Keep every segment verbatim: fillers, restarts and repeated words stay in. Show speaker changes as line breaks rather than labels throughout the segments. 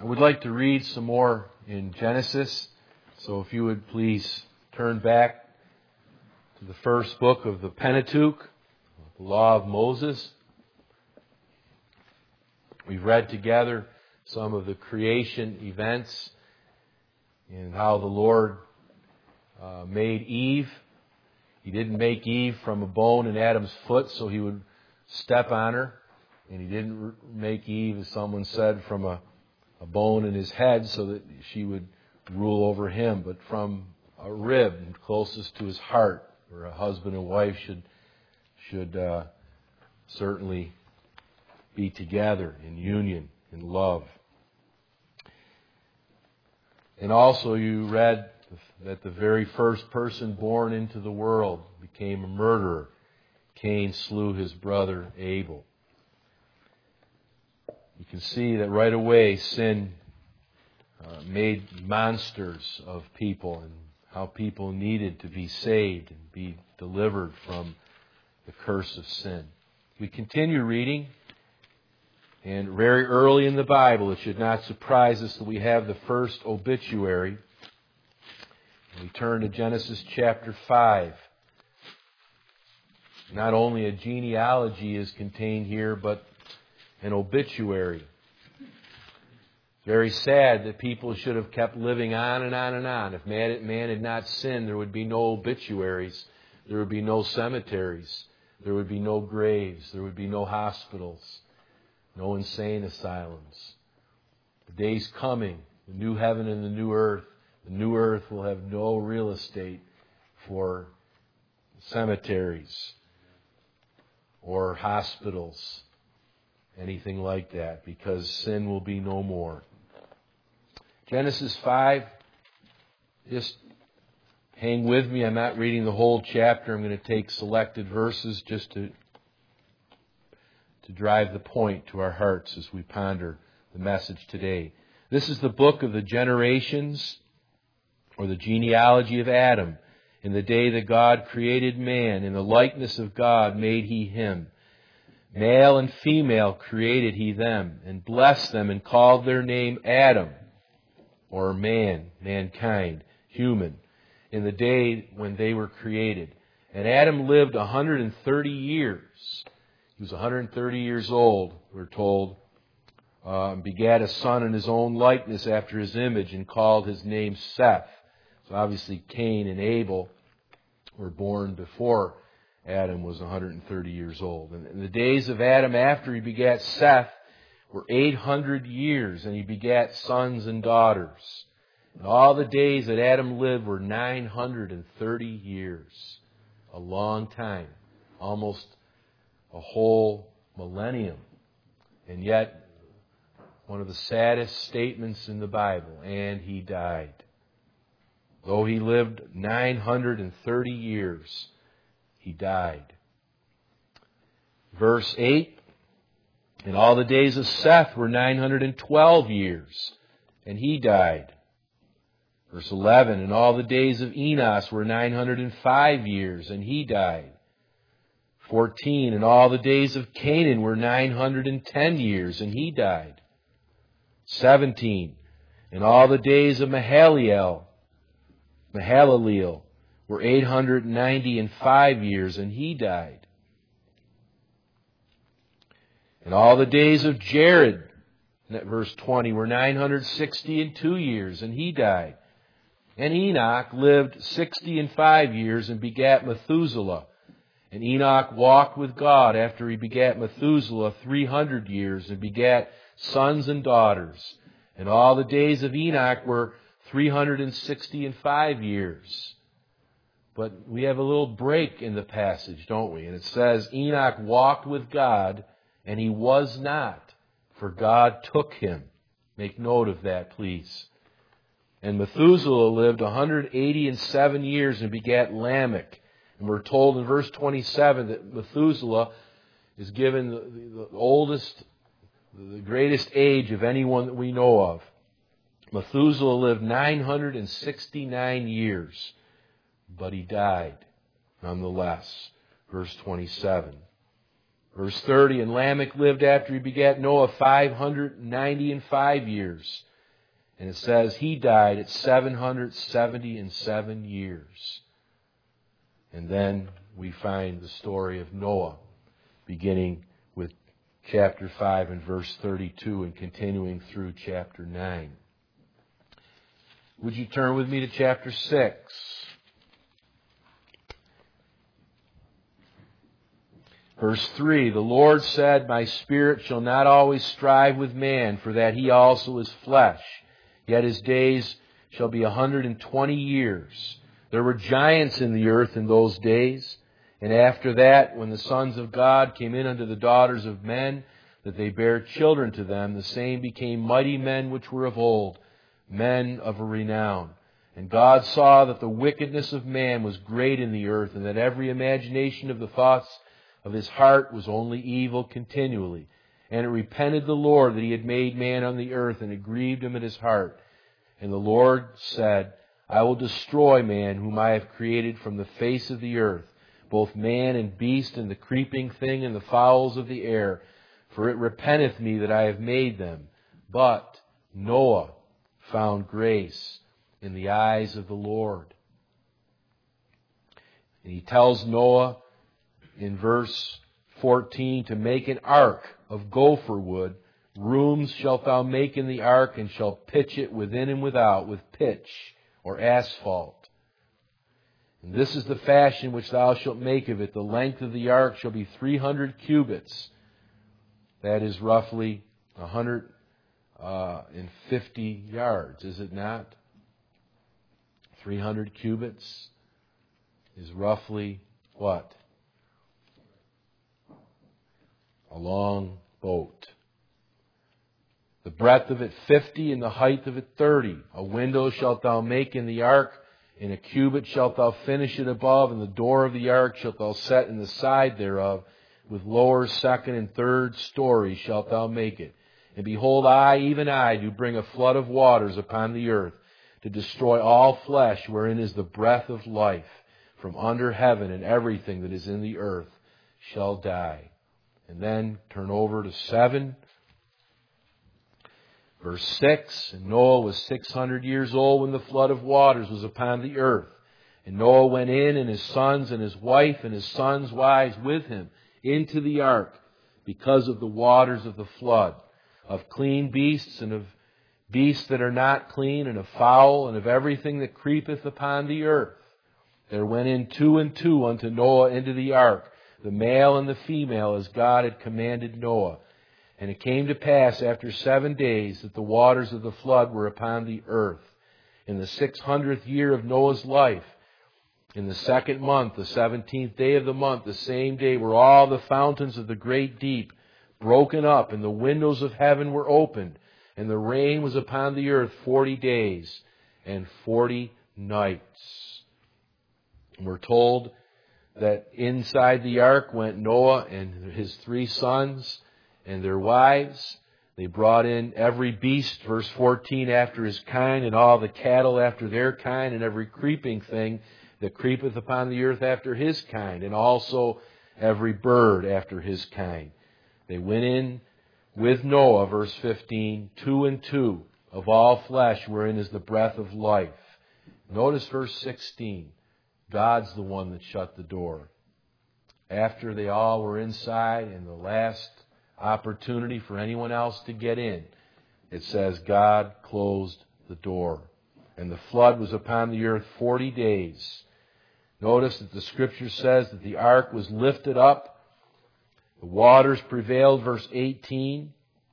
I would like to read some more in Genesis, so if you would please turn back to the first book of the Pentateuch, the Law of Moses. We've read together some of the creation events and how the Lord uh, made Eve. He didn't make Eve from a bone in Adam's foot so he would step on her. And He didn't make Eve, as someone said, from a, a bone in his head so that she would rule over him, but from a rib closest to his heart, where a husband and wife should should uh, certainly be together in union, in love. And also you read that the very first person born into the world became a murderer. Cain slew his brother Abel. You can see that right away sin uh, made monsters of people and how people needed to be saved and be delivered from the curse of sin. We continue reading, and very early in the Bible, it should not surprise us that we have the first obituary. We turn to Genesis chapter five. Not only a genealogy is contained here, but an obituary. Very sad that people should have kept living on and on and on. If man, man had not sinned, there would be no obituaries. There would be no cemeteries. There would be no graves. There would be no hospitals. No insane asylums. The day's coming, the new heaven and the new earth. The new earth will have no real estate for cemeteries or hospitals, anything like that, because sin will be no more. Genesis five, just hang with me. I'm not reading the whole chapter. I'm going to take selected verses just to, to drive the point to our hearts as we ponder the message today. This is the book of the generations, or the genealogy of Adam. In the day that God created man, in the likeness of God made He him. Male and female created He them, and blessed them, and called their name Adam, or man, mankind, human, in the day when they were created. And Adam lived one hundred thirty years. He was one hundred thirty years old, we're told, uh, and begat a son in his own likeness after his image, and called his name Seth. So obviously Cain and Abel were born before Adam was one hundred thirty years old. And the days of Adam after he begat Seth were eight hundred years, and he begat sons and daughters. And all the days that Adam lived were nine hundred thirty years. A long time. Almost a whole millennium. And yet, one of the saddest statements in the Bible, and he died. Though he lived nine hundred thirty years, he died. Verse eight, and all the days of Seth were nine hundred twelve years, and he died. Verse eleven, and all the days of Enos were nine hundred five years, and he died. fourteen, and all the days of Canaan were nine hundred ten years, and he died. seventeen, and all the days of Mahalalel, Mahalalel were eight hundred ninety and five years, and he died. And all the days of Jared, verse twenty, were nine hundred sixty and two years, and he died. And Enoch lived sixty and five years, and begat Methuselah. And Enoch walked with God after he begat Methuselah three hundred years, and begat sons and daughters. And all the days of Enoch were three hundred sixty and five years. But we have a little break in the passage, don't we? And it says, Enoch walked with God, and he was not, for God took him. Make note of that, please. And Methuselah lived one hundred eighty and seven years, and begat Lamech. And we're told in verse twenty-seven that Methuselah is given the, the, the oldest, the greatest age of anyone that we know of. Methuselah lived nine hundred sixty-nine years, but he died nonetheless. Verse twenty-seven. Verse thirty, and Lamech lived after he begat Noah five hundred ninety and five years, And it says he died at seven hundred seventy and seven years. And then we find the story of Noah, beginning with chapter five and verse thirty-two and continuing through chapter nine. Would you turn with me to chapter six? Verse three, the Lord said, my spirit shall not always strive with man, for that he also is flesh. Yet his days shall be a hundred and twenty years. There were giants in the earth in those days. And after that, when the sons of God came in unto the daughters of men, that they bare children to them, the same became mighty men which were of old, men of renown. And God saw that the wickedness of man was great in the earth, and that every imagination of the thoughts of his heart was only evil continually. And it repented the Lord that he had made man on the earth, and it grieved him in his heart. And the Lord said, I will destroy man whom I have created from the face of the earth, both man and beast, and the creeping thing, and the fowls of the air. For it repenteth me that I have made them. But Noah found grace in the eyes of the Lord. And he tells Noah in verse fourteen to make an ark of gopher wood. Rooms shalt thou make in the ark, and shalt pitch it within and without with pitch or asphalt. And this is the fashion which thou shalt make of it. The length of the ark shall be three hundred cubits. That is roughly one hundred fifty yards, is it not? three hundred cubits is roughly what? A long boat. The breadth of it fifty, and the height of it thirty. A window shalt thou make in the ark, in a cubit shalt thou finish it above, and the door of the ark shalt thou set in the side thereof. With lower, second, and third story shalt thou make it. And behold, I, even I, do bring a flood of waters upon the earth, to destroy all flesh, wherein is the breath of life, from under heaven, and everything that is in the earth shall die. And then turn over to seven. Verse six, and Noah was six hundred years old when the flood of waters was upon the earth. And Noah went in, and his sons, and his wife, and his sons' wives with him, into the ark, because of the waters of the flood, of clean beasts, and of beasts that are not clean, and of fowl, and of everything that creepeth upon the earth. There went in two and two unto Noah into the ark, the male and the female, as God had commanded Noah. And it came to pass after seven days that the waters of the flood were upon the earth. In the six hundredth year of Noah's life, in the second month, the seventeenth day of the month, the same day were all the fountains of the great deep broken up, and the windows of heaven were opened, and the rain was upon the earth forty days and forty nights. And we're told that inside the ark went Noah and his three sons and their wives. They brought in every beast, verse fourteen, after his kind, and all the cattle after their kind, and every creeping thing that creepeth upon the earth after his kind, and also every bird after his kind. They went in with Noah, verse fifteen, two and two, of all flesh, wherein is the breath of life. Notice verse sixteen. God's the one that shut the door. After they all were inside, and the last opportunity for anyone else to get in, it says God closed the door. And the flood was upon the earth forty days. Notice that the Scripture says that the ark was lifted up. The waters prevailed, verse eighteen,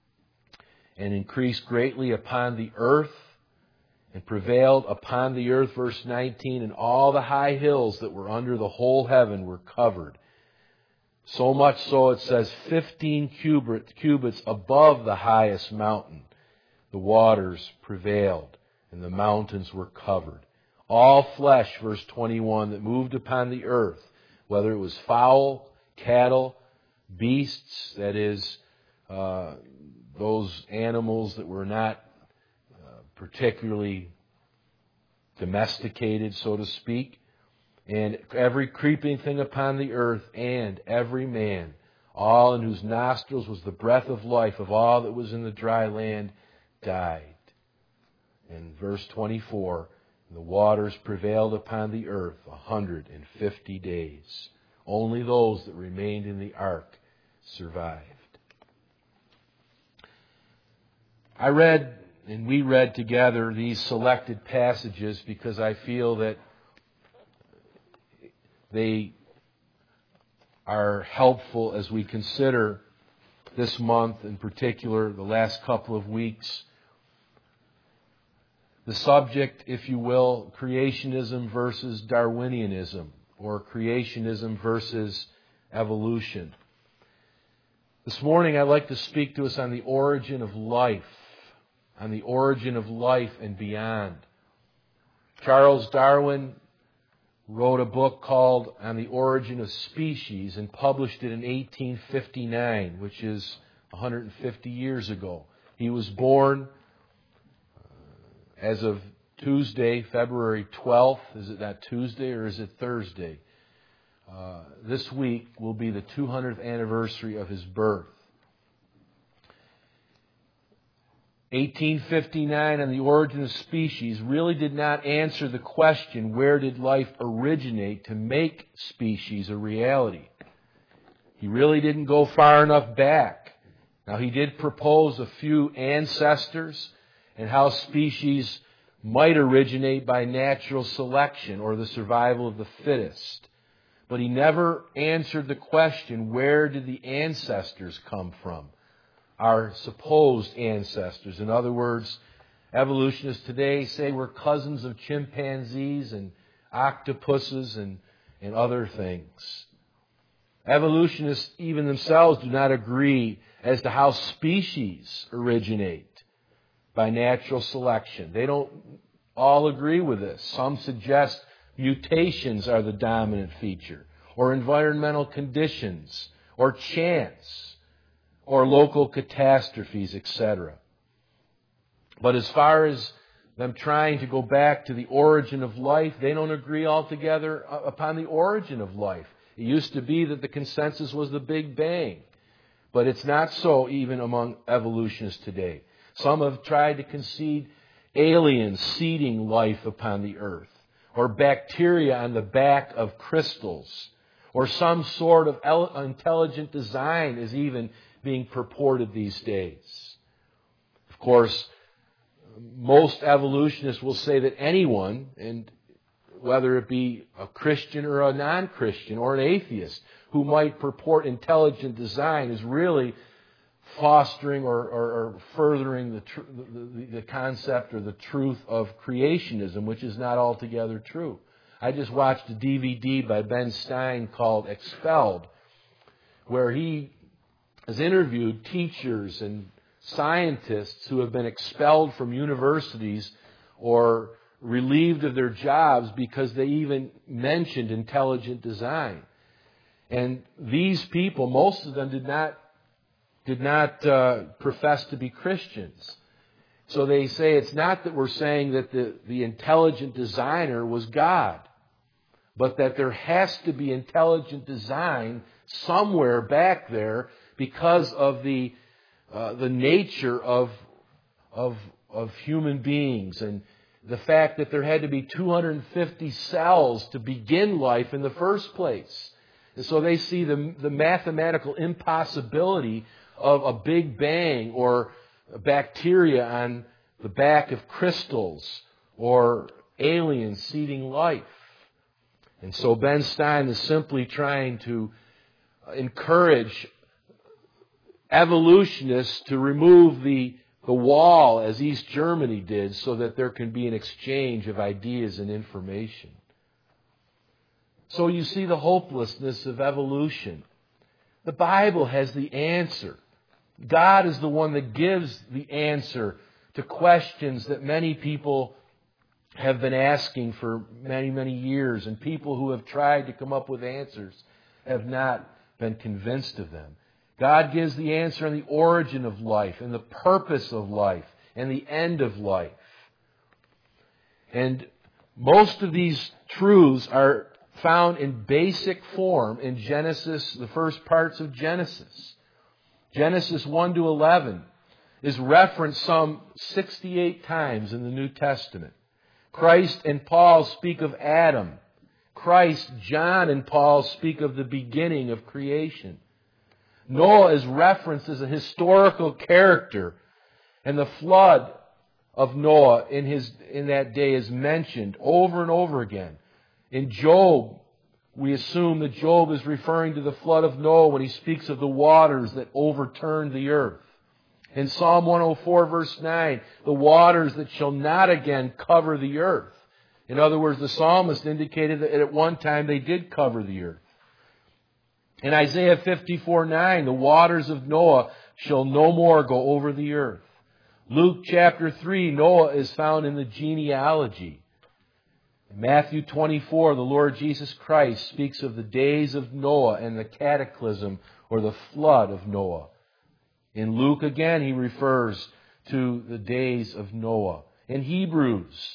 and increased greatly upon the earth, and prevailed upon the earth, verse nineteen, and all the high hills that were under the whole heaven were covered. So much so, it says, fifteen cubits above the highest mountain, the waters prevailed, and the mountains were covered. All flesh, verse twenty-one, that moved upon the earth, whether it was fowl, cattle, beasts, that is, uh, those animals that were not uh, particularly domesticated, so to speak, and every creeping thing upon the earth, and every man, all in whose nostrils was the breath of life of all that was in the dry land, died. And verse twenty-four, the waters prevailed upon the earth a hundred and fifty days. Only those that remained in the ark survived. I read, and we read together, these selected passages because I feel that they are helpful as we consider this month, in particular, the last couple of weeks. The subject, if you will, creationism versus Darwinianism, or creationism versus evolution. This morning I'd like to speak to us on the origin of life, on the origin of life and beyond. Charles Darwin wrote a book called On the Origin of Species and published it in eighteen fifty-nine, which is one hundred fifty years ago. He was born as of Tuesday, February twelfth. Is it that Tuesday or is it Thursday? Uh, this week will be the two hundredth anniversary of his birth. eighteen fifty-nine on the origin of species really did not answer the question, where did life originate to make species a reality? He really didn't go far enough back. Now, he did propose a few ancestors and how species might originate by natural selection or the survival of the fittest. But he never answered the question, where did the ancestors come from? Our supposed ancestors. In other words, evolutionists today say we're cousins of chimpanzees and octopuses and, and other things. Evolutionists even themselves do not agree as to how species originate by natural selection. They don't all agree with this. Some suggest mutations are the dominant feature, or environmental conditions, or chance, or local catastrophes, et cetera. But as far as them trying to go back to the origin of life, they don't agree altogether upon the origin of life. It used to be that the consensus was the Big Bang, but it's not so even among evolutionists today. Some have tried to concede aliens seeding life upon the earth, or bacteria on the back of crystals, or some sort of intelligent design is even being purported these days. Of course, most evolutionists will say that anyone, and whether it be a Christian or a non-Christian or an atheist, who might purport intelligent design is really fostering or, or, or furthering the, tr- the, the concept or the truth of creationism, which is not altogether true. I just watched a D V D by Ben Stein called Expelled, where he has interviewed teachers and scientists who have been expelled from universities or relieved of their jobs because they even mentioned intelligent design. And these people, most of them did not did not uh, profess to be Christians. So they say it's not that we're saying that the, the intelligent designer was God, but that there has to be intelligent design somewhere back there because of the uh, the nature of of of human beings, and the fact that there had to be two hundred fifty cells to begin life in the first place. And so they see the the mathematical impossibility of a Big Bang or bacteria on the back of crystals or aliens seeding life. And so Ben Stein is simply trying to encourage evolutionists to remove the, the wall as East Germany did so that there can be an exchange of ideas and information. So you see the hopelessness of evolution. The Bible has the answer. God is the one that gives the answer to questions that many people have been asking for many, many years, and people who have tried to come up with answers have not been convinced of them. God gives the answer on the origin of life and the purpose of life and the end of life. And most of these truths are found in basic form in Genesis, the first parts of Genesis. Genesis one to eleven is referenced some sixty-eight times in the New Testament. Christ and Paul speak of Adam. Christ, John, and Paul speak of the beginning of creation. Noah is referenced as a historical character, and the flood of Noah in his in that day is mentioned over and over again. In Job, we assume that Job is referring to the flood of Noah when he speaks of the waters that overturned the earth. In Psalm one oh four, verse nine, the waters that shall not again cover the earth. In other words, the psalmist indicated that at one time they did cover the earth. In Isaiah fifty-four nine, the waters of Noah shall no more go over the earth. Luke chapter three, Noah is found in the genealogy. In Matthew twenty-four, the Lord Jesus Christ speaks of the days of Noah and the cataclysm or the flood of Noah. In Luke again, he refers to the days of Noah. In Hebrews,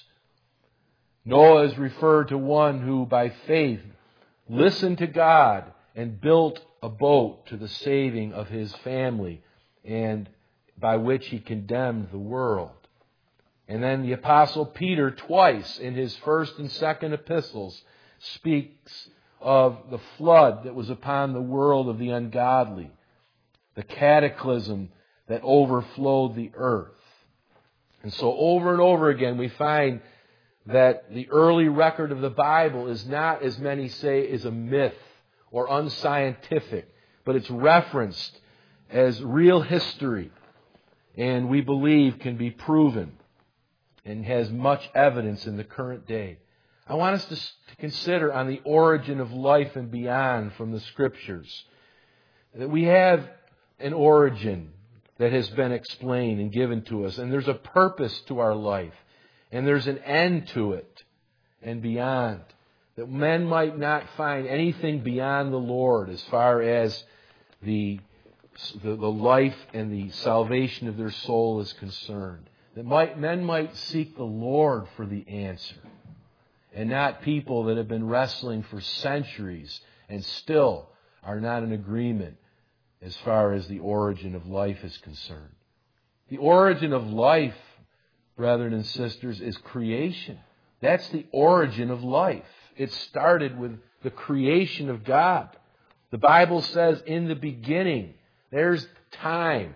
Noah is referred to one who by faith listened to God and built a boat to the saving of his family, and by which he condemned the world. And then the Apostle Peter, twice in his first and second epistles, speaks of the flood that was upon the world of the ungodly, the cataclysm that overflowed the earth. And so over and over again we find that the early record of the Bible is not, as many say, is a myth or unscientific, but it's referenced as real history, and we believe can be proven and has much evidence in the current day. I want us to, to consider on the origin of life and beyond from the Scriptures. That we have an origin that has been explained and given to us, and there's a purpose to our life, and there's an end to it and beyond. That men might not find anything beyond the Lord as far as the, the, the life and the salvation of their soul is concerned. That might, men might seek the Lord for the answer, and not people that have been wrestling for centuries and still are not in agreement as far as the origin of life is concerned. The origin of life, brethren and sisters, is creation. That's the origin of life. It started with the creation of God. The Bible says in the beginning, there's time.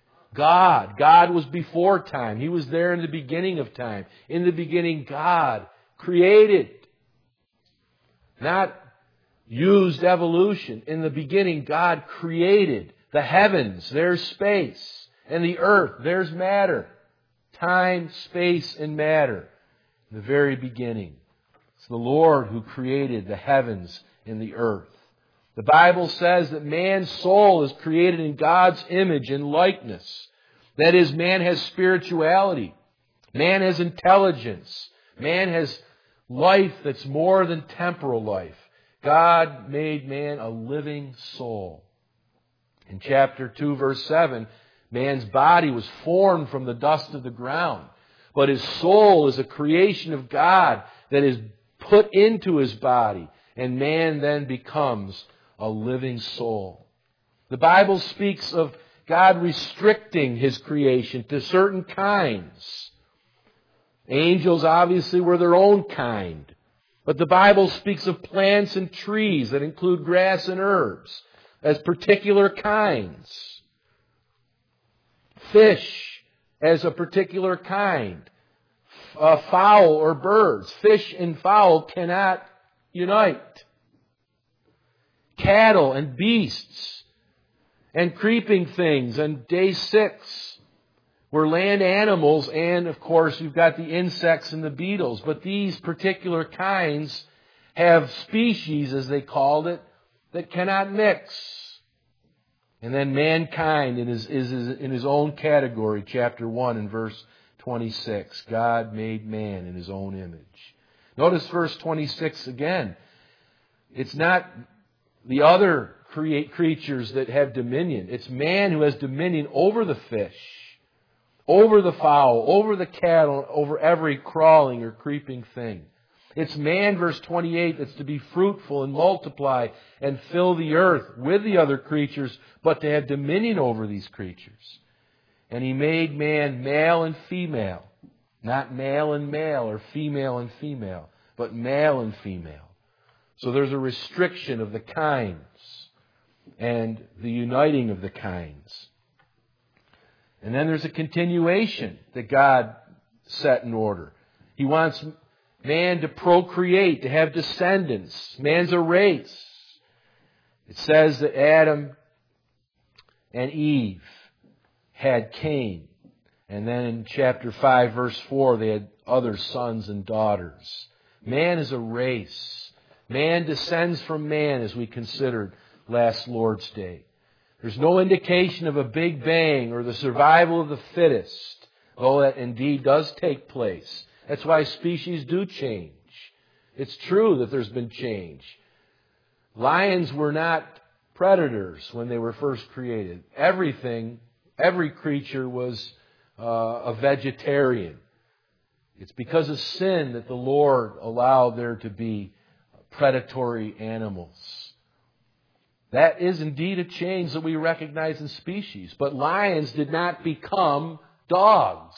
God. God was before time. He was there in the beginning of time. In the beginning, God created. Not used evolution. In the beginning, God created the heavens. There's space. And the earth. There's matter. Time, space, and matter. In the very beginning. It's the Lord who created the heavens and the earth. The Bible says that man's soul is created in God's image and likeness. That is, man has spirituality. Man has intelligence. Man has life that's more than temporal life. God made man a living soul. In chapter two, verse seven, man's body was formed from the dust of the ground. But his soul is a creation of God that is put into his body. And man then becomes a living soul. The Bible speaks of God restricting His creation to certain kinds. Angels obviously were their own kind. But the Bible speaks of plants and trees that include grass and herbs as particular kinds. Fish as a particular kind. Uh, fowl or birds. Fish and fowl cannot unite. Cattle and beasts and creeping things. And day six were land animals, and of course you've got the insects and the beetles. But these particular kinds have species, as they called it, that cannot mix. And then mankind is, is, is in his own category, chapter one and verse twenty-six. God made man in His own image. Notice verse twenty-six again. It's not the other create creatures that have dominion. It's man who has dominion over the fish, over the fowl, over the cattle, over every crawling or creeping thing. It's man, verse twenty-eight, that's to be fruitful and multiply and fill the earth with the other creatures, but to have dominion over these creatures. And He made man male and female. Not male and male or female and female, but male and female. So there's a restriction of the kinds and the uniting of the kinds. And then there's a continuation that God set in order. He wants man to procreate, to have descendants. Man's a race. It says that Adam and Eve had Cain. And then in chapter five, verse four, they had other sons and daughters. Man is a race. Man descends from man, as we considered last Lord's Day. There's no indication of a Big Bang or the survival of the fittest, though that indeed does take place. That's why species do change. It's true that there's been change. Lions were not predators when they were first created. Everything, every creature was uh, a vegetarian. It's because of sin that the Lord allowed there to be predatory animals. That is indeed a change that we recognize in species. But lions did not become dogs.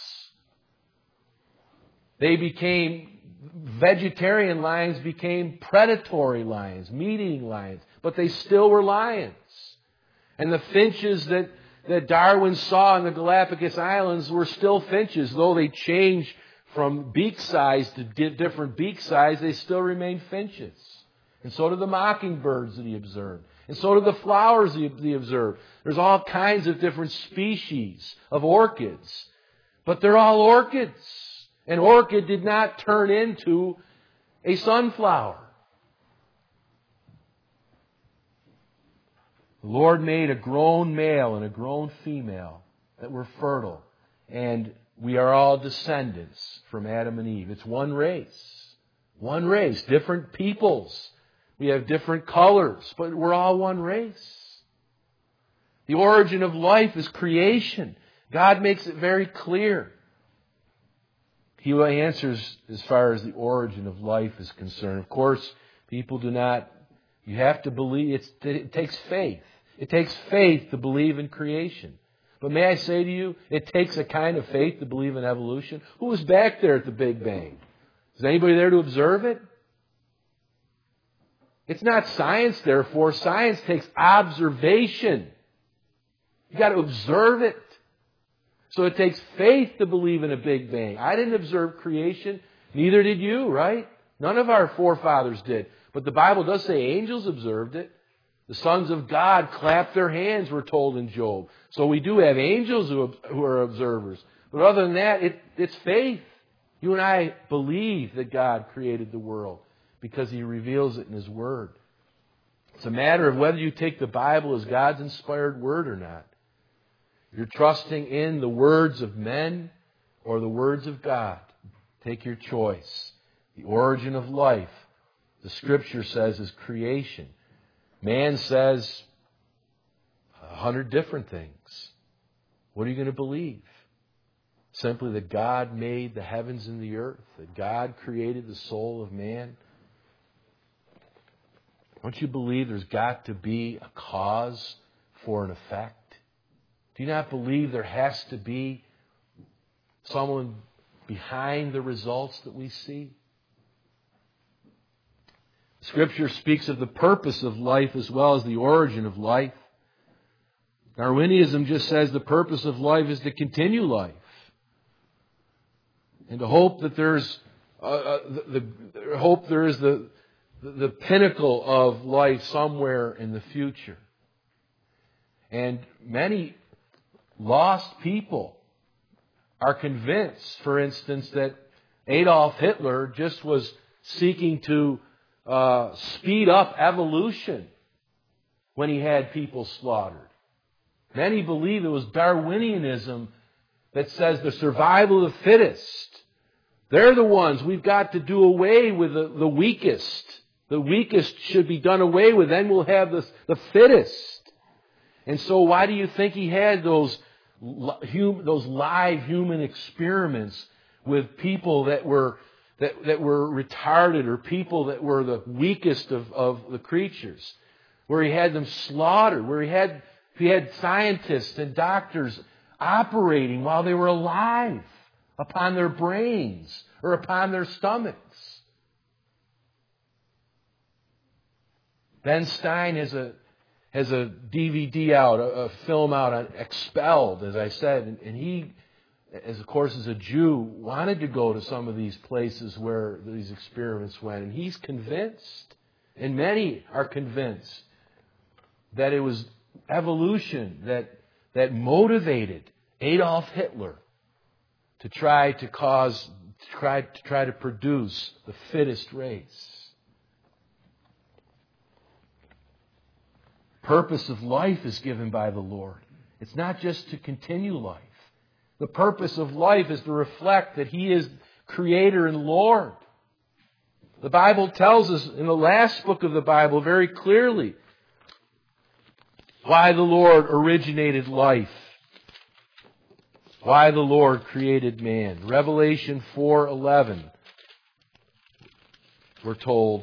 They became, vegetarian lions became predatory lions, meat-eating lions. But they still were lions. And the finches that, that Darwin saw in the Galapagos Islands were still finches. Though they changed from beak size to different beak size, they still remain finches. And so did the mockingbirds that he observed. And so did the flowers that he observed. There's all kinds of different species of orchids. But they're all orchids. An orchid did not turn into a sunflower. The Lord made a grown male and a grown female that were fertile. And we are all descendants from Adam and Eve. It's one race. One race. Different peoples. We have different colors, but we're all one race. The origin of life is creation. God makes it very clear. He answers as far as the origin of life is concerned. Of course, people do not, you have to believe, it's, it takes faith. It takes faith to believe in creation. But may I say to you, it takes a kind of faith to believe in evolution. Who was back there at the Big Bang? Is anybody there to observe it? It's not science, therefore. Science takes observation. You've got to observe it. So it takes faith to believe in a Big Bang. I didn't observe creation. Neither did you, right? None of our forefathers did. But the Bible does say angels observed it. The sons of God clapped their hands, we're told in Job. So we do have angels who, who are observers. But other than that, it, it's faith. You and I believe that God created the world because He reveals it in His Word. It's a matter of whether you take the Bible as God's inspired Word or not. You're trusting in the words of men or the words of God. Take your choice. The origin of life, the Scripture says, is creation. Man says a hundred different things. What are you going to believe? Simply that God made the heavens and the earth, that God created the soul of man? Don't you believe there's got to be a cause for an effect? Do you not believe there has to be someone behind the results that we see? Scripture speaks of the purpose of life as well as the origin of life. Darwinism just says the purpose of life is to continue life and to hope that there's uh, uh, the, the hope there is the, the the pinnacle of life somewhere in the future. And many lost people are convinced, for instance, that Adolf Hitler just was seeking to uh, speed up evolution when he had people slaughtered. Many believe it was Darwinianism that says the survival of the fittest. They're the ones we've got to do away with the, the weakest. The weakest should be done away with. Then we'll have the, the fittest. And so why do you think he had those those live human experiments with people that were that, that were retarded or people that were the weakest of, of the creatures? Where he had them slaughtered, where he had he had scientists and doctors operating while they were alive upon their brains or upon their stomachs. Ben Stein has a has a D V D out, a, a film out on Expelled, as I said, and, and he, as of course as a Jew, wanted to go to some of these places where these experiments went, and he's convinced, and many are convinced, that it was evolution that that motivated Adolf Hitler to try to cause, to try to try to produce the fittest race. Purpose of life is given by the Lord. It's not just to continue life. The purpose of life is to reflect that He is Creator and Lord. The Bible tells us in the last book of the Bible very clearly why the Lord originated life. Why the Lord created man. Revelation four eleven, we're told,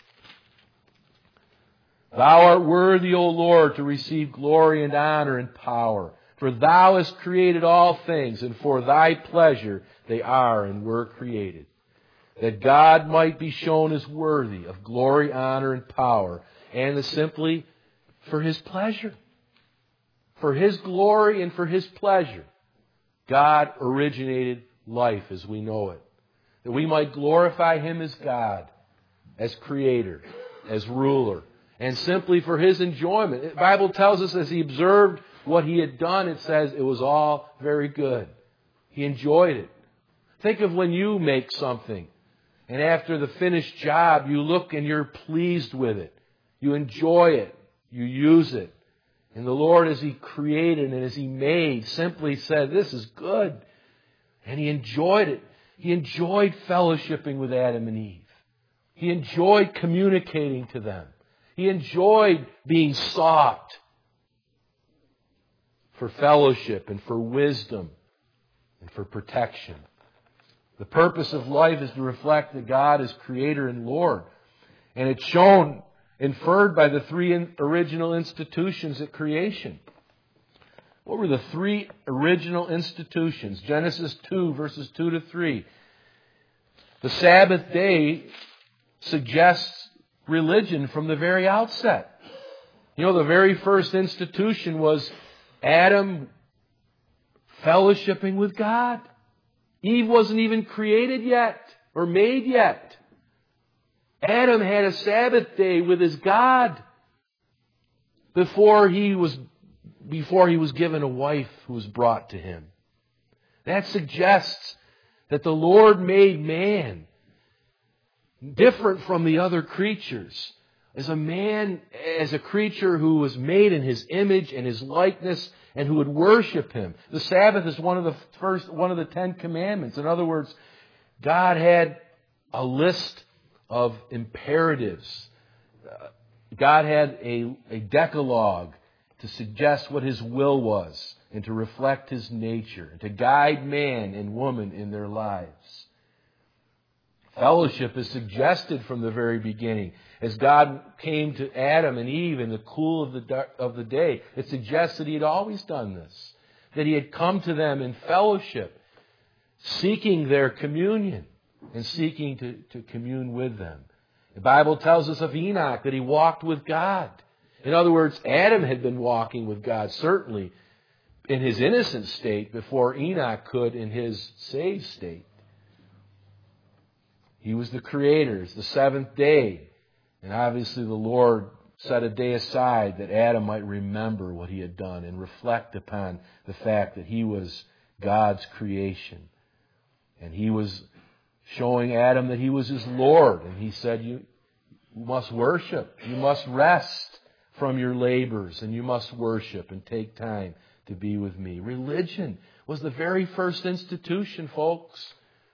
Thou art worthy, O Lord, to receive glory and honor and power. For Thou hast created all things, and for Thy pleasure they are and were created. That God might be shown as worthy of glory, honor, and power, and simply for His pleasure. For His glory and for His pleasure, God originated life as we know it. That we might glorify Him as God, as Creator, as ruler, and simply for His enjoyment. The Bible tells us as He observed what He had done, it says it was all very good. He enjoyed it. Think of when you make something, and after the finished job, you look and you're pleased with it. You enjoy it. You use it. And the Lord, as He created and as He made, simply said, this is good. And He enjoyed it. He enjoyed fellowshipping with Adam and Eve. He enjoyed communicating to them. He enjoyed being sought for fellowship and for wisdom and for protection. The purpose of life is to reflect that God is Creator and Lord. And it's shown, inferred by the three original institutions at creation. What were the three original institutions? Genesis two, verses two to three. The Sabbath day suggests religion from the very outset. You know, the very first institution was Adam fellowshipping with God. Eve wasn't even created yet or made yet. Adam had a Sabbath day with his God before he was before he was given a wife who was brought to him. That suggests that the Lord made man different from the other creatures. As a man, as a creature who was made in His image and His likeness and who would worship Him. The Sabbath is one of the first, one of the Ten Commandments. In other words, God had a list of imperatives. God had a, a decalogue to suggest what His will was and to reflect His nature and to guide man and woman in their lives. Fellowship is suggested from the very beginning. As God came to Adam and Eve in the cool of the dark, of the day, it suggests that He had always done this. That He had come to them in fellowship, seeking their communion and seeking to, to commune with them. The Bible tells us of Enoch that he walked with God. In other words, Adam had been walking with God, certainly in his innocent state, before Enoch could in his saved state. He was the Creator. It's the seventh day. And obviously the Lord set a day aside that Adam might remember what he had done and reflect upon the fact that he was God's creation. And He was showing Adam that He was his Lord. And He said, you must worship. You must rest from your labors. And you must worship and take time to be with me. Religion was the very first institution, folks.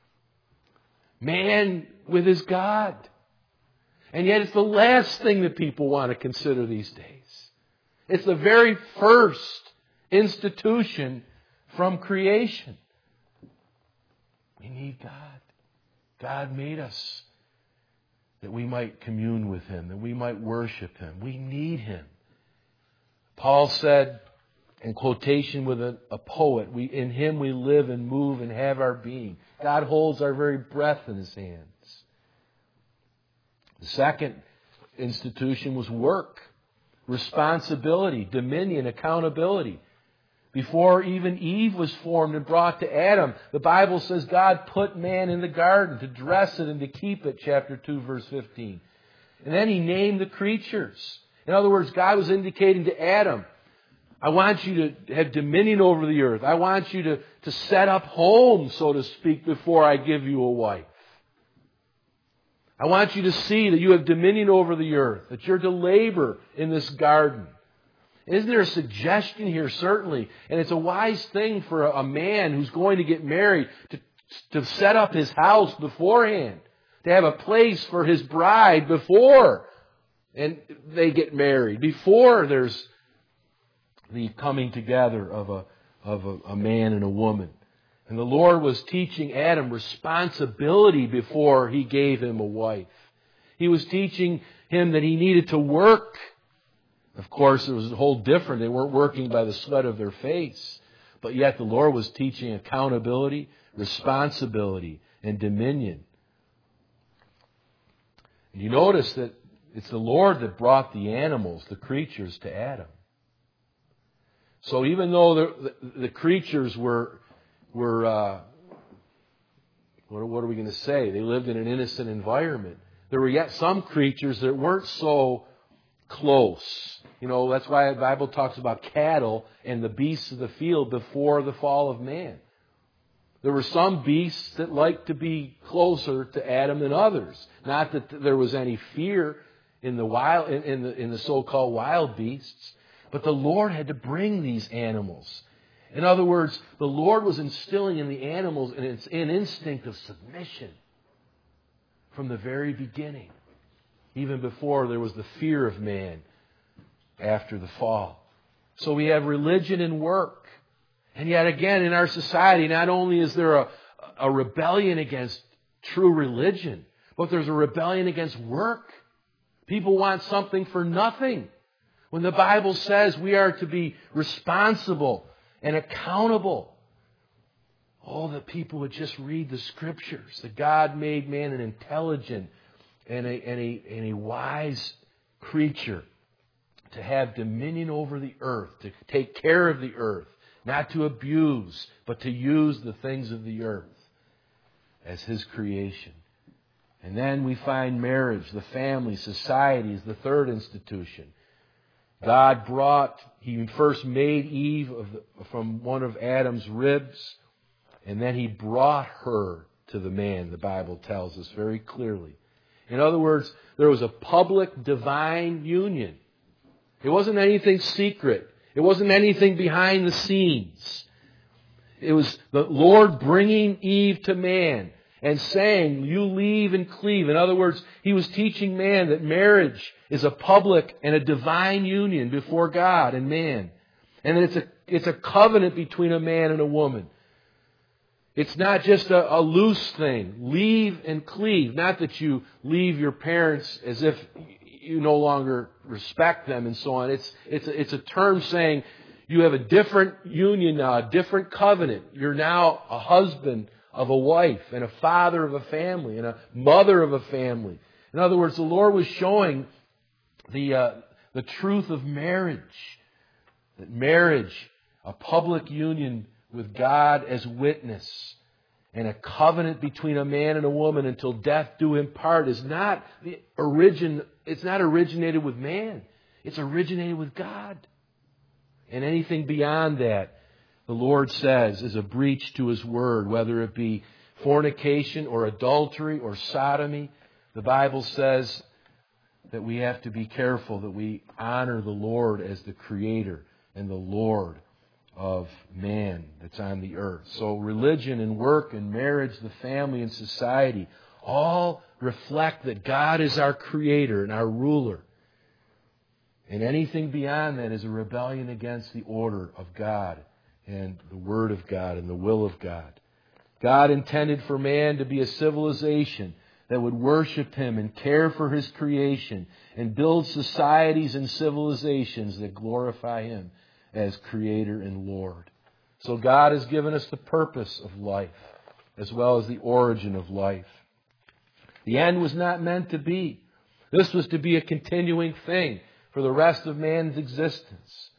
Man with his God. And yet it's the last thing that people want to consider these days. It's the very first institution from creation. We need God. God made us that we might commune with Him, that we might worship Him. We need Him. Paul said In quotation with a, a poet, we, in Him we live and move and have our being. God holds our very breath in His hands. The second institution was work, responsibility, dominion, accountability. Before even Eve was formed and brought to Adam, the Bible says God put man in the garden to dress it and to keep it, chapter two, verse fifteen. And then He named the creatures. In other words, God was indicating to Adam, I want you to have dominion over the earth. I want you to, to set up homes, so to speak, before I give you a wife. I want you to see that you have dominion over the earth, that you're to labor in this garden. Isn't there a suggestion here? Certainly. And it's a wise thing for a man who's going to get married to, to set up his house beforehand, to have a place for his bride before and they get married, before there's the coming together of a, of a, a man and a woman. And the Lord was teaching Adam responsibility before He gave him a wife. He was teaching him that he needed to work. Of course, it was a whole different. They weren't working by the sweat of their face. But yet the Lord was teaching accountability, responsibility, and dominion. And you notice that it's the Lord that brought the animals, the creatures, to Adam. So even though the, the, the creatures were, were uh, what, what are we going to say? They lived in an innocent environment. There were yet some creatures that weren't so close. You know, that's why the Bible talks about cattle and the beasts of the field before the fall of man. There were some beasts that liked to be closer to Adam than others. Not that there was any fear in the wild, in, in the, in the so-called wild beasts, but the Lord had to bring these animals. In other words, the Lord was instilling in the animals an, an instinct of submission from the very beginning, even before there was the fear of man after the fall. So we have religion and work. And yet again, in our society, not only is there a, a rebellion against true religion, but there's a rebellion against work. People want something for nothing. When the Bible says we are to be responsible and accountable. Oh, that people would just read the Scriptures. That God made man an intelligent and a, and a, and a wise creature to have dominion over the earth, to take care of the earth, not to abuse, but to use the things of the earth as His creation. And then we find marriage, the family, society is the third institution. God brought, He first made Eve of the, from one of Adam's ribs, and then He brought her to the man, the Bible tells us very clearly. In other words, there was a public divine union. It wasn't anything secret. It wasn't anything behind the scenes. It was the Lord bringing Eve to man and saying, you leave and cleave. In other words, He was teaching man that marriage is a public and a divine union before God and man. And that it's a, it's a covenant between a man and a woman. It's not just a, a loose thing. Leave and cleave. Not that you leave your parents as if you no longer respect them and so on. It's, it's, a, it's a term saying you have a different union now, a different covenant. You're now a husband of a wife and a father of a family and a mother of a family. In other words, the Lord was showing the, uh, the truth of marriage. That marriage, a public union with God as witness, and a covenant between a man and a woman until death do him part, is not the origin. It's not originated with man. It's originated with God. And anything beyond that, the Lord says, is a breach to His word, whether it be fornication or adultery or sodomy. The Bible says that we have to be careful that we honor the Lord as the Creator and the Lord of man that's on the earth. So religion and work and marriage, the family and society, all reflect that God is our Creator and our ruler. And anything beyond that is a rebellion against the order of God and the Word of God and the will of God. God intended for man to be a civilization that would worship Him and care for His creation and build societies and civilizations that glorify Him. as Creator and Lord. So God has given us the purpose of life, as well as the origin of life. The end was not meant to be. This was to be a continuing thing for the rest of man's existence.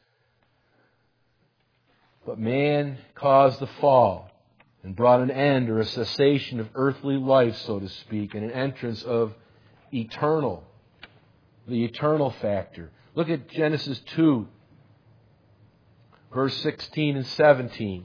But man caused the fall and brought an end or a cessation of earthly life, so to speak, and an entrance of eternal, the eternal factor. Look at Genesis two, verse sixteen and seventeen.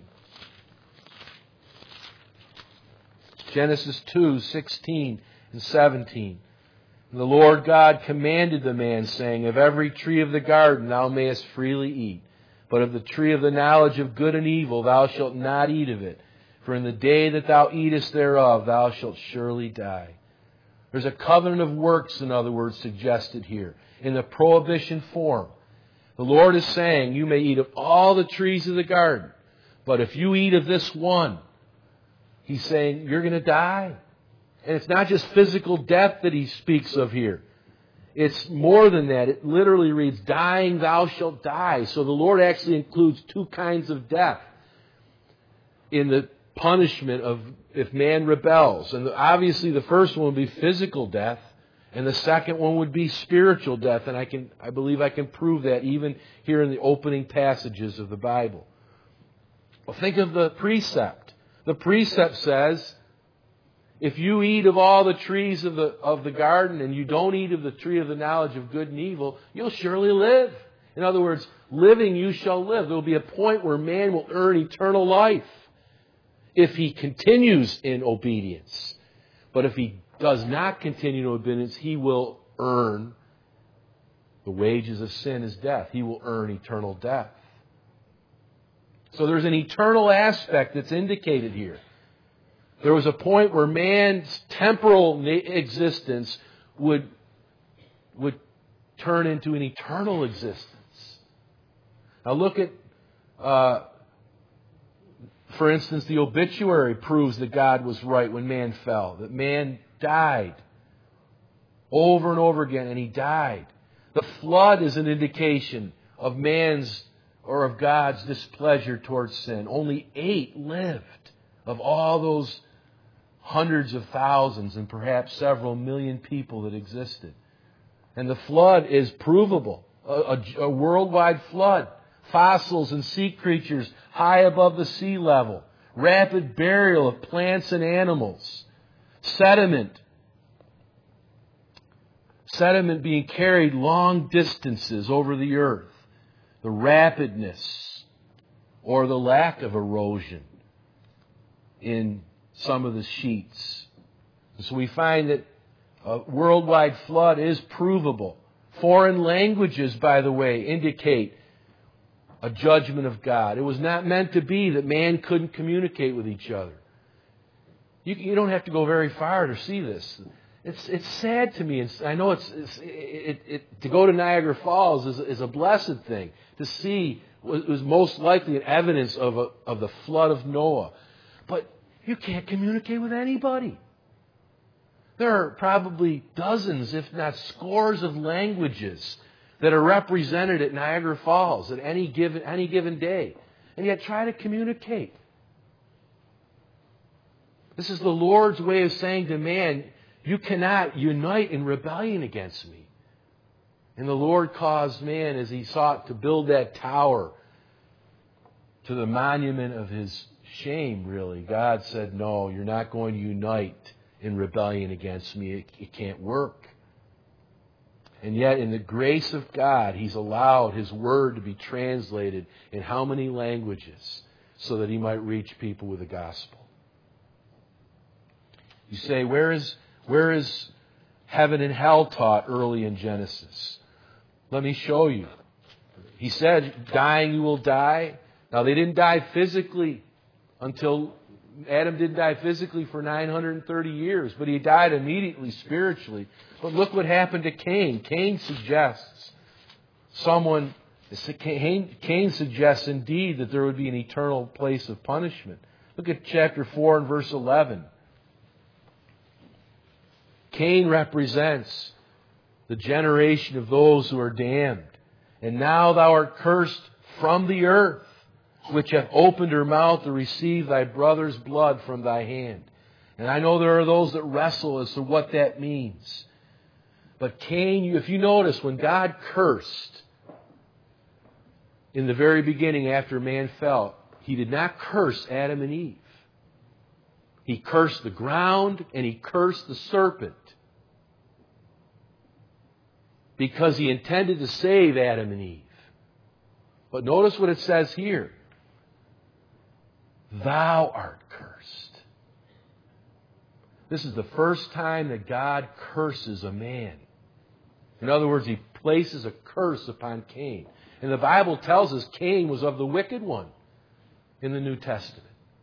Genesis two, sixteen and seventeen. And the Lord God commanded the man, saying, Of every tree of the garden thou mayest freely eat, but of the tree of the knowledge of good and evil thou shalt not eat of it. For in the day that thou eatest thereof thou shalt surely die. There's a covenant of works, in other words, suggested here, in the prohibition form. The Lord is saying, you may eat of all the trees of the garden, but if you eat of this one, He's saying, you're going to die. And it's not just physical death that He speaks of here. It's more than that. It literally reads, dying thou shalt die. So the Lord actually includes two kinds of death in the punishment of if man rebels. And obviously the first one would be physical death, and the second one would be spiritual death. And I can, I believe I can prove that even here in the opening passages of the Bible. Well, think of the precept. The precept says, if you eat of all the trees of the, of the garden and you don't eat of the tree of the knowledge of good and evil, you'll surely live. In other words, living you shall live. There will be a point where man will earn eternal life if he continues in obedience. But if he does not continue in obedience, he will earn the wages of sin is death. He will earn eternal death. So there's an eternal aspect that's indicated here. There was a point where man's temporal existence would, would turn into an eternal existence. Now look at, uh, for instance, the obituary proves that God was right when man fell, that man died over and over again, and he died. The flood is an indication of man's or of God's displeasure towards sin. Only eight lived of all those hundreds of thousands and perhaps several million people that existed. And the flood is provable. A, a, a worldwide flood. Fossils and sea creatures high above the sea level. Rapid burial of plants and animals. Sediment. Sediment being carried long distances over the earth. The rapidness or the lack of erosion in some of the sheets. So we find that a worldwide flood is provable. Foreign languages, by the way, indicate a judgment of God. It was not meant to be that man couldn't communicate with each other. You, you don't have to go very far to see this. It's it's sad to me. It's, I know it's, it's it, it, to go to Niagara Falls is, is a blessed thing. To see was, was most likely an evidence of a, of the flood of Noah. But you can't communicate with anybody. There are probably dozens, if not scores, of languages that are represented at Niagara Falls at any given any given day, and yet try to communicate. This is the Lord's way of saying to man, you cannot unite in rebellion against me. And the Lord caused man, as he sought to build that tower to the monument of his shame, really. God said, no, you're not going to unite in rebellion against me. It, it can't work. And yet, in the grace of God, He's allowed His Word to be translated in how many languages so that He might reach people with the gospel. You say, where is... Where is heaven and hell taught early in Genesis? Let me show you. He said, dying you will die. Now, they didn't die physically until Adam didn't die physically for nine hundred thirty years, but he died immediately spiritually. But look what happened to Cain. Cain suggests someone, Cain suggests indeed that there would be an eternal place of punishment. Look at chapter four and verse eleven. Cain represents the generation of those who are damned. And now thou art cursed from the earth, which hath opened her mouth to receive thy brother's blood from thy hand. And I know there are those that wrestle as to what that means. But Cain, if you notice, when God cursed in the very beginning after man fell, He did not curse Adam and Eve. He cursed the ground and He cursed the serpent, because He intended to save Adam and Eve. But notice what it says here. Thou art cursed. This is the first time that God curses a man. In other words, He places a curse upon Cain. And the Bible tells us Cain was of the wicked one in the New Testament.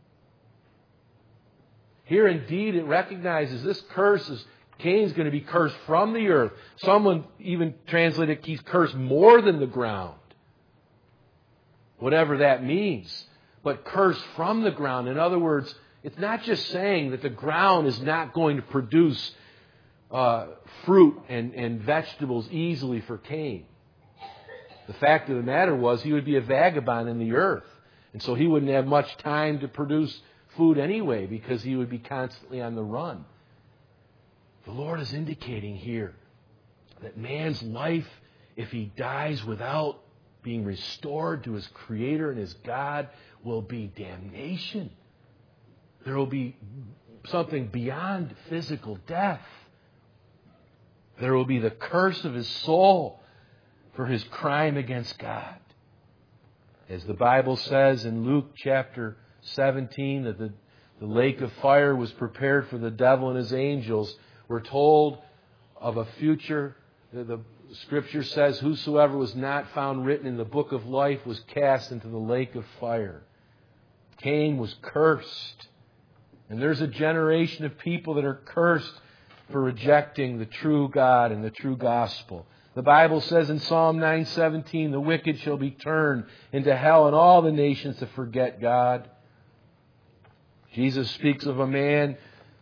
Here indeed it recognizes this curse is Cain's going to be cursed from the earth. Someone even translated he's cursed more than the ground. Whatever that means. But cursed from the ground. In other words, it's not just saying that the ground is not going to produce uh, fruit and, and vegetables easily for Cain. The fact of the matter was he would be a vagabond in the earth. And so he wouldn't have much time to produce food anyway, because he would be constantly on the run. The Lord is indicating here that man's life, if he dies without being restored to his Creator and his God, will be damnation. There will be something beyond physical death. There will be the curse of his soul for his crime against God. As the Bible says in Luke chapter seventeen, that the, the lake of fire was prepared for the devil and his angels, we're told of a future. The, the Scripture says, whosoever was not found written in the book of life was cast into the lake of fire. Cain was cursed. And there's a generation of people that are cursed for rejecting the true God and the true gospel. The Bible says in Psalm nine seventeen, the wicked shall be turned into hell, and all the nations to forget God. Jesus speaks of a man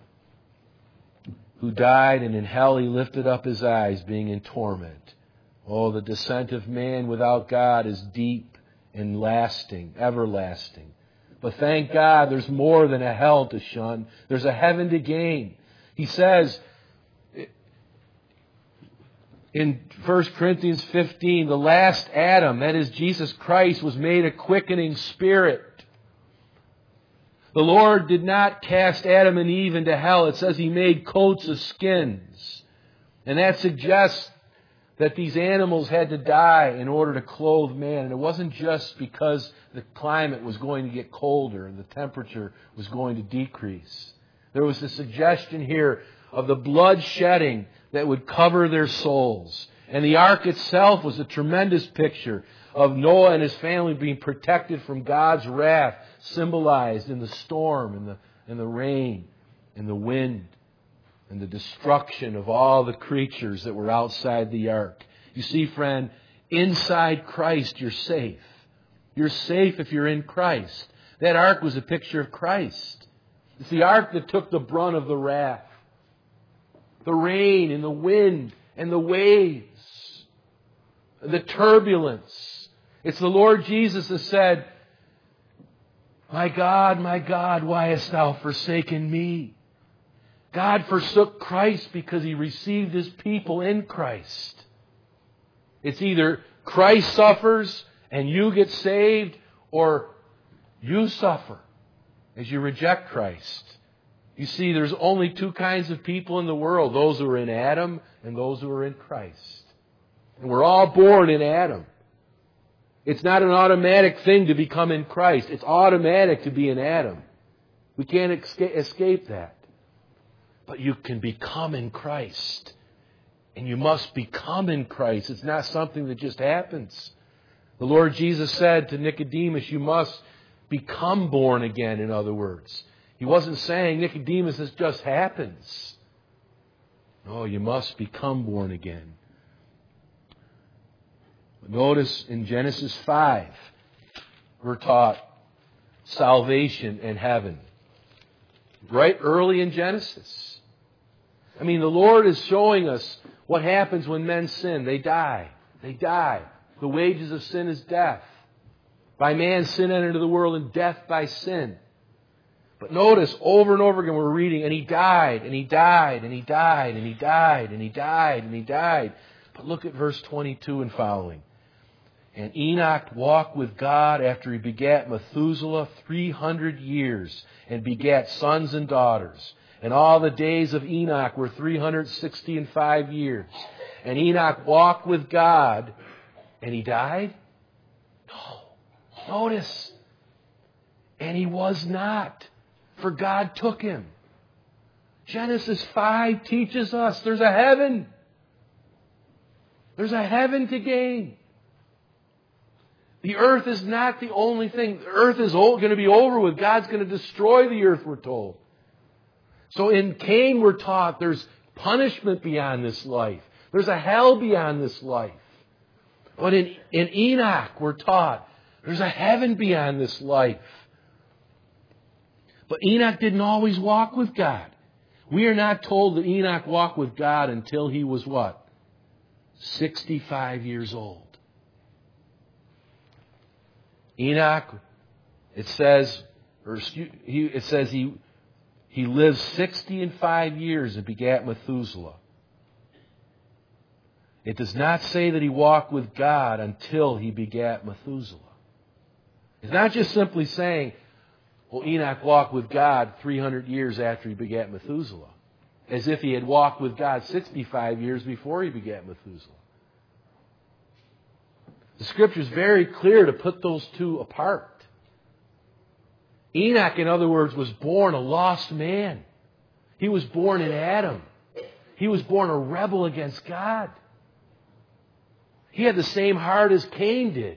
who died, and in hell he lifted up his eyes, being in torment. Oh, the descent of man without God is deep and lasting, everlasting. But thank God there's more than a hell to shun. There's a heaven to gain. He says in First Corinthians fifteen, the last Adam, that is Jesus Christ, was made a quickening spirit. The Lord did not cast Adam and Eve into hell. It says He made coats of skins. And that suggests that these animals had to die in order to clothe man. And it wasn't just because the climate was going to get colder and the temperature was going to decrease. There was a suggestion here of the blood shedding that would cover their souls. And the ark itself was a tremendous picture of Noah and his family being protected from God's wrath, symbolized in the storm and the, and the rain and the wind and the destruction of all the creatures that were outside the ark. You see, friend, inside Christ you're safe. You're safe if you're in Christ. That ark was a picture of Christ. It's the ark that took the brunt of the wrath, the rain and the wind and the waves, the turbulence. It's the Lord Jesus that said, my God, my God, why hast thou forsaken me? God forsook Christ because He received His people in Christ. It's either Christ suffers and you get saved, or you suffer as you reject Christ. You see, there's only two kinds of people in the world, those who are in Adam and those who are in Christ. And we're all born in Adam. It's not an automatic thing to become in Christ. It's automatic to be in Adam. We can't escape that. But you can become in Christ. And you must become in Christ. It's not something that just happens. The Lord Jesus said to Nicodemus, you must become born again, in other words. He wasn't saying, Nicodemus, this just happens. No, you must become born again. Notice in Genesis five, we're taught salvation and heaven. Right early in Genesis. I mean, the Lord is showing us what happens when men sin. They die. They die. The wages of sin is death. By man sin entered into the world, and death by sin. But notice, over and over again we're reading, and he died, and he died, and he died, and he died, and he died, and he died. But look at verse twenty-two and following. And Enoch walked with God after he begat Methuselah three hundred years, and begat sons and daughters. And all the days of Enoch were three hundred sixty and five years. And Enoch walked with God, and he died? No. Notice. And he was not, for God took him. Genesis five teaches us there's a heaven. There's a heaven to gain. The earth is not the only thing. The earth is going to be over with. God's going to destroy the earth, we're told. So in Cain, we're taught there's punishment beyond this life. There's a hell beyond this life. But in, in Enoch, we're taught there's a heaven beyond this life. But Enoch didn't always walk with God. We are not told that Enoch walked with God until he was what? sixty-five years old. Enoch, it says, or excuse, he, it says he he lived sixty and five years and begat Methuselah. It does not say that he walked with God until he begat Methuselah. It's not just simply saying, well, Enoch walked with God three hundred years after he begat Methuselah, as if he had walked with God sixty-five years before he begat Methuselah. The Scripture is very clear to put those two apart. Enoch, in other words, was born a lost man. He was born in Adam. He was born a rebel against God. He had the same heart as Cain did.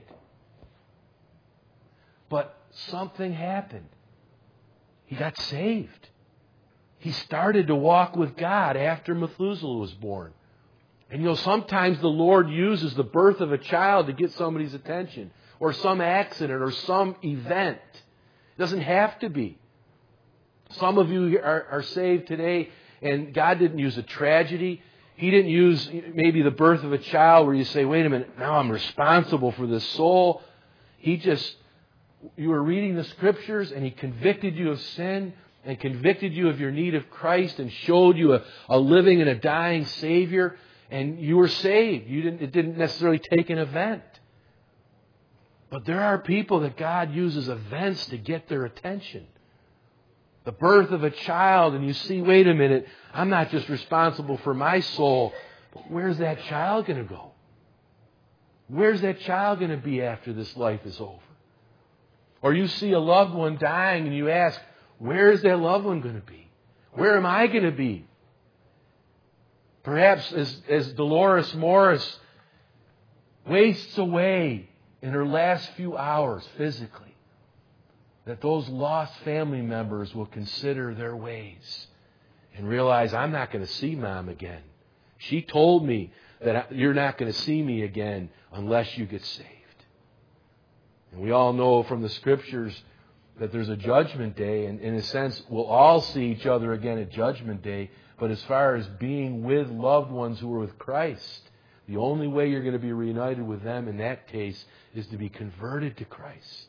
But something happened. He got saved. He started to walk with God after Methuselah was born. And you know, sometimes the Lord uses the birth of a child to get somebody's attention, or some accident, or some event. It doesn't have to be. Some of you are, are saved today, and God didn't use a tragedy. He didn't use maybe the birth of a child where you say, wait a minute, now I'm responsible for this soul. He just, you were reading the Scriptures, and He convicted you of sin, and convicted you of your need of Christ, and showed you a, a living and a dying Savior. And you were saved. You didn't, it didn't necessarily take an event. But there are people that God uses events to get their attention. The birth of a child, and you see, wait a minute, I'm not just responsible for my soul, but where's that child going to go? Where's that child going to be after this life is over? Or you see a loved one dying, and you ask, where is that loved one going to be? Where am I going to be? Perhaps as, as Dolores Morris wastes away in her last few hours physically, that those lost family members will consider their ways and realize, I'm not going to see Mom again. She told me that you're not going to see me again unless you get saved. And we all know from the Scriptures that there's a judgment day, and in a sense, we'll all see each other again at Judgment Day. But as far as being with loved ones who are with Christ, the only way you're going to be reunited with them in that case is to be converted to Christ.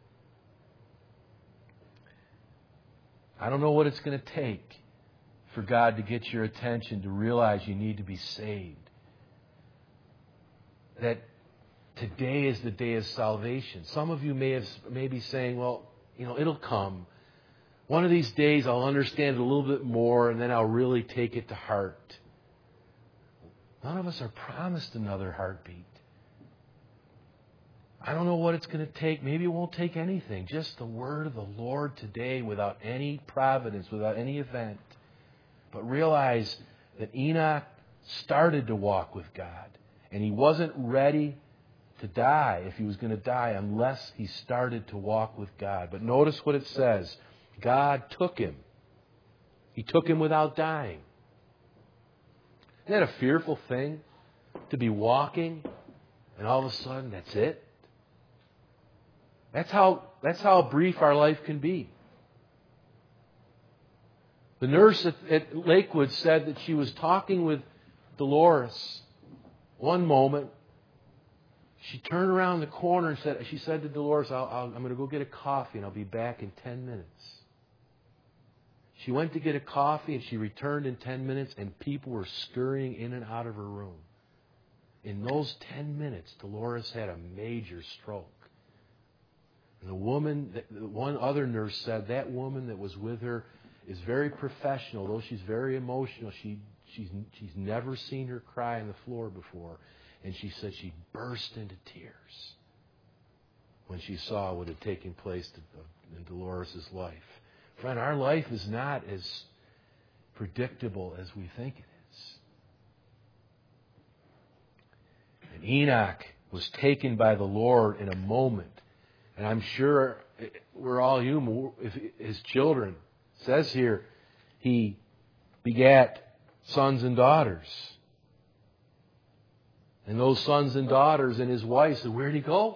I don't know what it's going to take for God to get your attention to realize you need to be saved. That today is the day of salvation. Some of you may have may be saying, well, you know, it'll come. One of these days I'll understand it a little bit more, and then I'll really take it to heart. None of us are promised another heartbeat. I don't know what it's going to take. Maybe it won't take anything. Just the word of the Lord today without any providence, without any event. But realize that Enoch started to walk with God. And he wasn't ready to die, if he was going to die, unless he started to walk with God. But notice what it says. God took him. He took him without dying. Isn't that a fearful thing? To be walking and all of a sudden that's it? That's how, that's how brief our life can be. The nurse at, at Lakewood said that she was talking with Dolores one moment. She turned around the corner and said, she said to Dolores, I'll, I'll, I'm going to go get a coffee and I'll be back in ten minutes. She went to get a coffee and she returned in ten minutes and people were scurrying in and out of her room. In those ten minutes, Dolores had a major stroke. And the woman, one other nurse said that woman that was with her is very professional, though she's very emotional. She, she's, she's never seen her cry on the floor before. And she said she burst into tears when she saw what had taken place in Dolores' life. Friend, our life is not as predictable as we think it is. And Enoch was taken by the Lord in a moment. And I'm sure we're all human. If his children, it says here, he begat sons and daughters. And those sons and daughters and his wife said, where'd he go?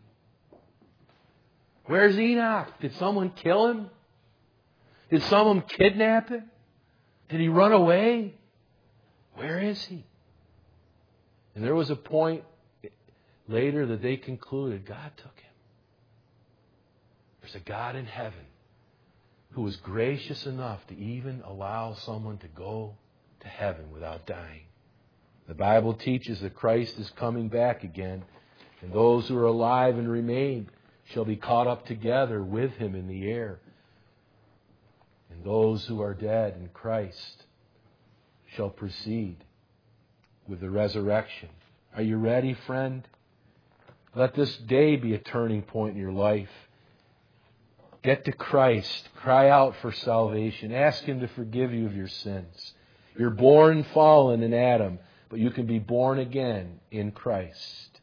Where's Enoch? Did someone kill him? Did someone kidnap him? Did he run away? Where is he? And there was a point later that they concluded God took him. There's a God in heaven who was gracious enough to even allow someone to go to heaven without dying. The Bible teaches that Christ is coming back again, and those who are alive and remain shall be caught up together with Him in the air. And those who are dead in Christ shall proceed with the resurrection. Are you ready, friend? Let this day be a turning point in your life. Get to Christ. Cry out for salvation. Ask Him to forgive you of your sins. You're born fallen in Adam, but you can be born again in Christ.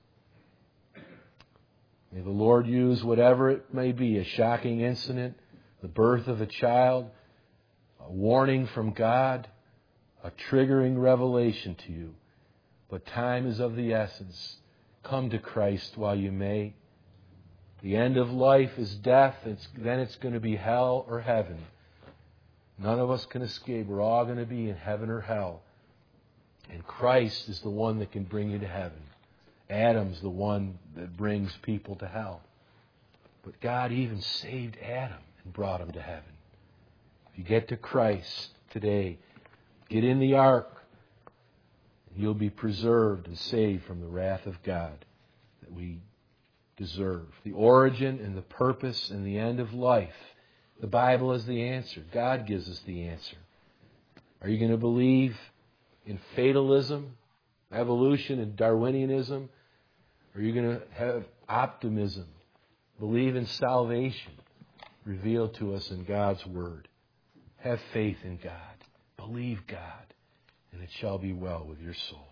May the Lord use whatever it may be, a shocking incident, the birth of a child, a warning from God, a triggering revelation to you. But time is of the essence. Come to Christ while you may. The end of life is death. It's, then it's going to be hell or heaven. None of us can escape. We're all going to be in heaven or hell. And Christ is the one that can bring you to heaven. Adam's the one that brings people to hell. But God even saved Adam and brought him to heaven. If you get to Christ today, get in the ark, and you'll be preserved and saved from the wrath of God that we deserve. The origin and the purpose and the end of life. The Bible is the answer. God gives us the answer. Are you going to believe in fatalism, evolution, and Darwinianism? Or are you going to have optimism, believe in salvation revealed to us in God's Word? Have faith in God. Believe God, and it shall be well with your soul.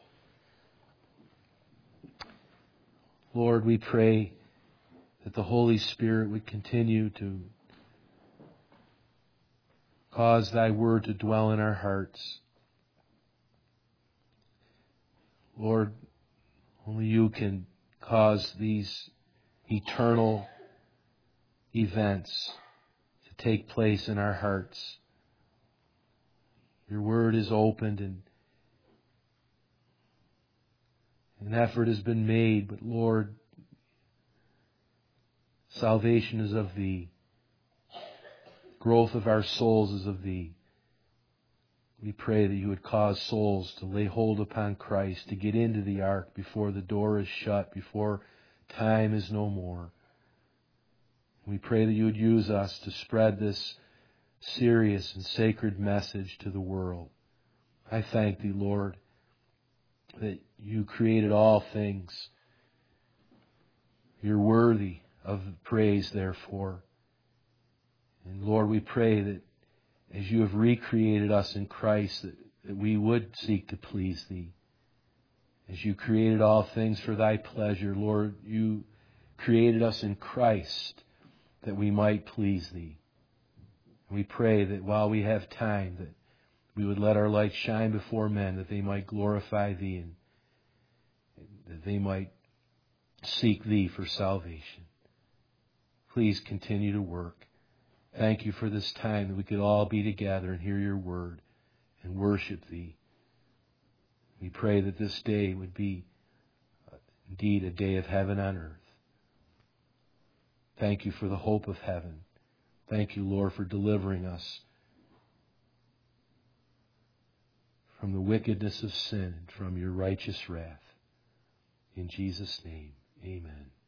Lord, we pray that the Holy Spirit would continue to cause Thy Word to dwell in our hearts. Lord, only You can cause these eternal events to take place in our hearts. Your Word is opened and an effort has been made, but Lord, salvation is of Thee. Growth of our souls is of Thee. We pray that You would cause souls to lay hold upon Christ, to get into the ark before the door is shut, before time is no more. We pray that You would use us to spread this serious and sacred message to the world. I thank Thee, Lord, that You created all things. You're worthy of praise, therefore. And Lord, we pray that as You have recreated us in Christ, that, that we would seek to please Thee. As You created all things for Thy pleasure, Lord, You created us in Christ that we might please Thee. We pray that while we have time, that we would let our light shine before men, that they might glorify Thee and that they might seek Thee for salvation. Please continue to work. Thank You for this time that we could all be together and hear Your Word and worship Thee. We pray that this day would be Indeed, a day of heaven on earth. Thank you for the hope of heaven. Thank you, Lord, for delivering us from the wickedness of sin and from your righteous wrath. In Jesus' name, amen.